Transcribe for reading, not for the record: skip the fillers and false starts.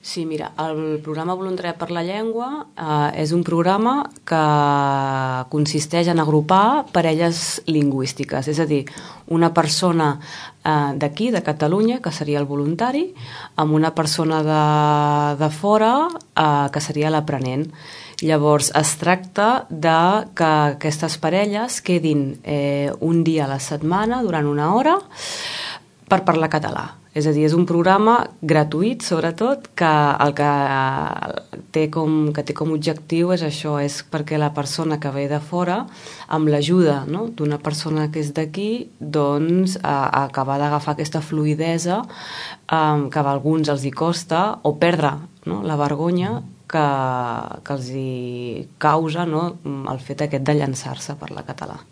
Sí, mira, el programa Voluntariat per la Llengua és un programa que consisteix en agrupar parelles lingüístiques, és a dir, una persona d'aquí, de Catalunya, que seria el voluntari, amb una persona de fora, que seria l'aprenent. Llavors, es tracta de que aquestes parelles quedin un dia a la setmana, durant una hora, per parlar català. És a dir, és un programa gratuït, sobretot, que el que té com objectiu és això, és perquè la persona que ve de fora, amb l'ajuda, no?, d'una persona que és d'aquí, doncs a acabar d'agafar aquesta fluïdesa que a alguns els hi costa, o perdre, no?, la vergonya que els hi causa, no?, el fet aquest de llançar-se per la català.